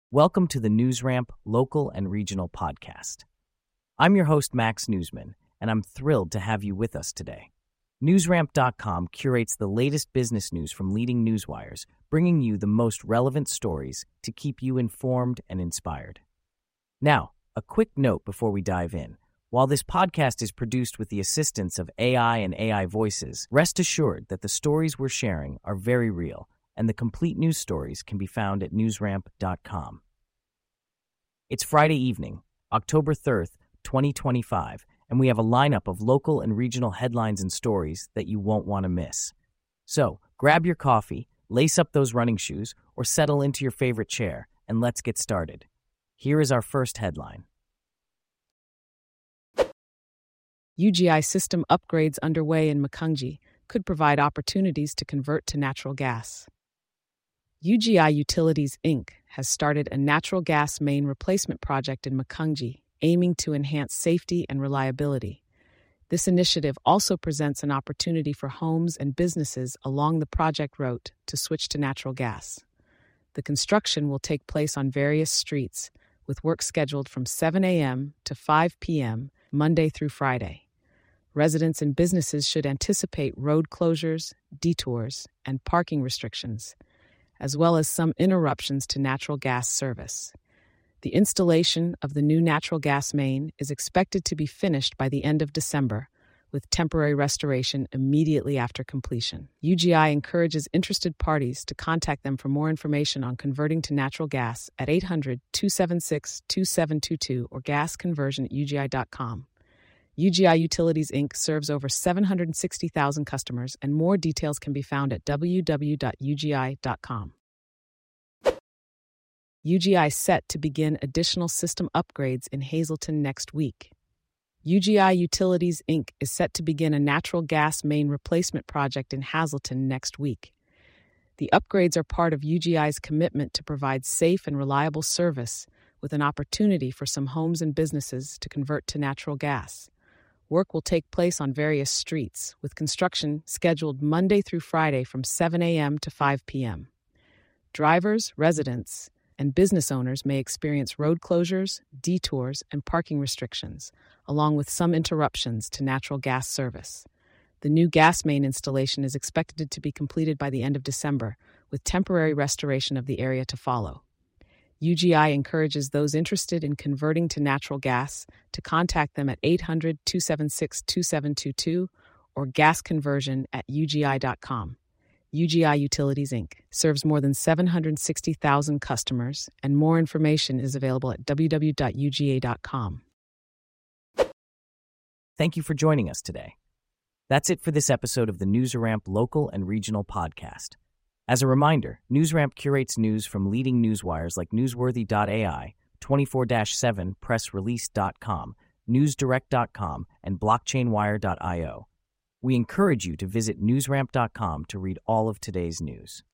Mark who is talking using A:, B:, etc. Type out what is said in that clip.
A: Welcome to the NewsRamp Local and Regional Podcast. I'm your host, Max Newsman, and I'm thrilled to have you with us today. NewsRamp.com curates the latest business news from leading newswires, bringing you the most relevant stories to keep you informed and inspired. Now, a quick note before we dive in. While this podcast is produced with the assistance of AI and AI voices, rest assured that the stories we're sharing are very real, and the complete news stories can be found at newsramp.com. It's Friday evening, October 3rd, 2025, and we have a lineup of local and regional headlines and stories that you won't want to miss. So, grab your coffee, lace up those running shoes, or settle into your favorite chair, and let's get started. Here is our first headline.
B: UGI system upgrades underway in Macungie could provide opportunities to convert to natural gas. UGI Utilities, Inc. has started a natural gas main replacement project in Macungie, aiming to enhance safety and reliability. This initiative also presents an opportunity for homes and businesses along the project route to switch to natural gas. The construction will take place on various streets, with work scheduled from 7 a.m. to 5 p.m., Monday through Friday. Residents and businesses should anticipate road closures, detours, and parking restrictions, as well as some interruptions to natural gas service. The installation of the new natural gas main is expected to be finished by the end of December, with temporary restoration immediately after completion. UGI encourages interested parties to contact them for more information on converting to natural gas at 800-276-2722 or gasconversion@ugi.com. UGI Utilities, Inc. serves over 760,000 customers, and more details can be found at www.ugi.com. UGI set to begin additional system upgrades in Hazleton next week. UGI Utilities, Inc. is set to begin a natural gas main replacement project in Hazleton next week. The upgrades are part of UGI's commitment to provide safe and reliable service, with an opportunity for some homes and businesses to convert to natural gas. Work will take place on various streets, with construction scheduled Monday through Friday from 7 a.m. to 5 p.m. Drivers, residents, and business owners may experience road closures, detours, and parking restrictions, along with some interruptions to natural gas service. The new gas main installation is expected to be completed by the end of December, with temporary restoration of the area to follow. UGI encourages those interested in converting to natural gas to contact them at 800-276-2722 or gasconversion@ugi.com. UGI Utilities, Inc. serves more than 760,000 customers, and more information is available at www.uga.com.
A: Thank you for joining us today. That's it for this episode of the NewsRamp Local and Regional Podcast. As a reminder, NewsRamp curates news from leading newswires like Newsworthy.ai, 24/7 PressRelease.com, NewsDirect.com, and BlockchainWire.io. We encourage you to visit newsramp.com to read all of today's news.